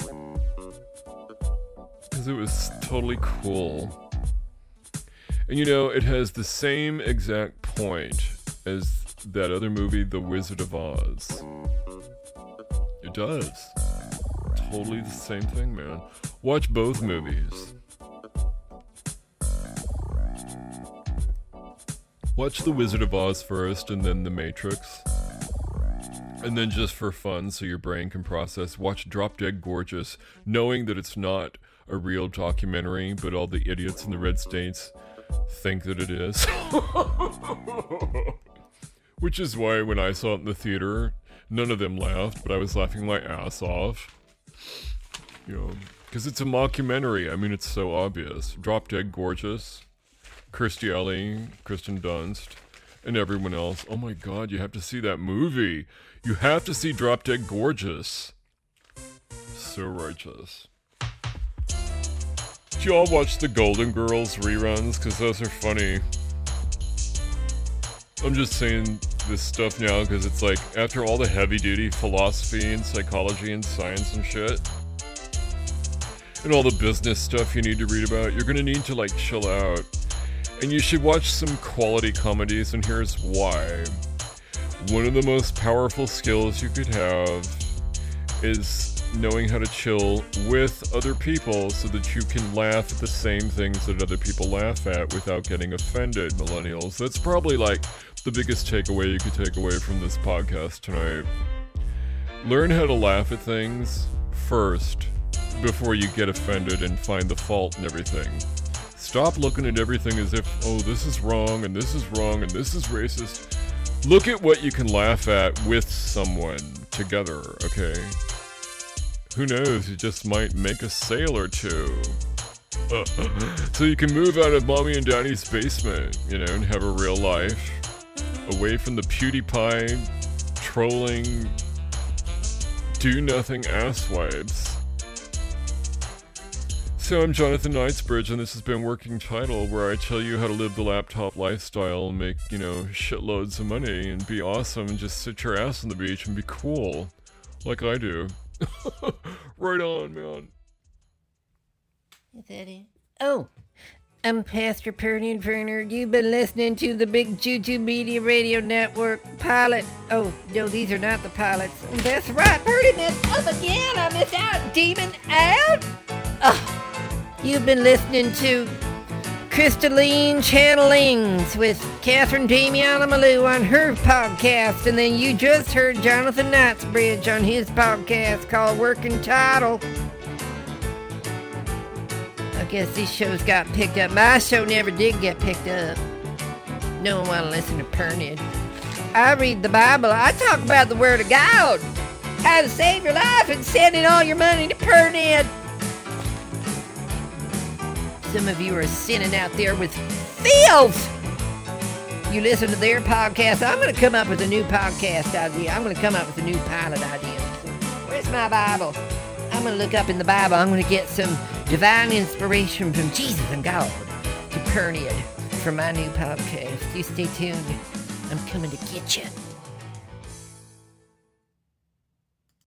Because it was totally cool. And you know, it has the same exact point as that other movie, The Wizard of Oz. It does. Totally the same thing, man. Watch both movies. Watch The Wizard of Oz first, and then The Matrix. And then just for fun, so your brain can process, watch Drop Dead Gorgeous, knowing that it's not a real documentary, but all the idiots in the red states think that it is. Which is why when I saw it in the theater, none of them laughed, but I was laughing my ass off. You know, because it's a mockumentary. I mean, it's so obvious. Drop Dead Gorgeous, Kirstie Alley, Kristen Dunst, and everyone else. Oh my god, you have to see that movie. You have to see Drop Dead Gorgeous. So righteous. Did you all watch the Golden Girls reruns? Because those are funny. I'm just saying this stuff now because it's like, after all the heavy-duty philosophy and psychology and science and shit, and all the business stuff you need to read about, you're gonna need to, like, chill out. And you should watch some quality comedies, and here's why. One of the most powerful skills you could have is knowing how to chill with other people so that you can laugh at the same things that other people laugh at without getting offended, millennials. That's probably, like, the biggest takeaway you could take away from this podcast tonight. Learn how to laugh at things first before you get offended and find the fault in everything. Stop looking at everything as if, oh, this is wrong, and this is wrong, and this is racist. Look at what you can laugh at with someone together, okay? Who knows, you just might make a sale or two. Uh, so you can move out of mommy and daddy's basement, you know, and have a real life. Away from the PewDiePie, trolling, do-nothing asswipes. So I'm Jonathan Knightsbridge, and this has been Working Title, where I tell you how to live the laptop lifestyle and make, you know, shitloads of money and be awesome and just sit your ass on the beach and be cool, like I do. Right on, man. Is that it? Oh, I'm Pastor Perny Inferner. You've been listening to the Big Juju Media Radio Network pilot. Oh, no, these are not the pilots. That's right, Perny messed up again. I missed out. Demon out. Oh. You've been listening to Crystalline Channelings with Catherine Damiana Malou on her podcast, and then you just heard Jonathan Knightsbridge on his podcast called Working Title. I guess these shows got picked up. My show never did get picked up. No one want to listen to Pernid. I read the Bible. I talk about the Word of God. How to save your life and sending all your money to Pernid. Some of you are sinning out there with filth. You listen to their podcast. I'm going to come up with a new podcast idea. I'm going to come up with a new pilot idea. Where's my Bible? I'm going to look up in the Bible. I'm going to get some divine inspiration from Jesus and God to Pernid for my new podcast. You stay tuned. I'm coming to get you.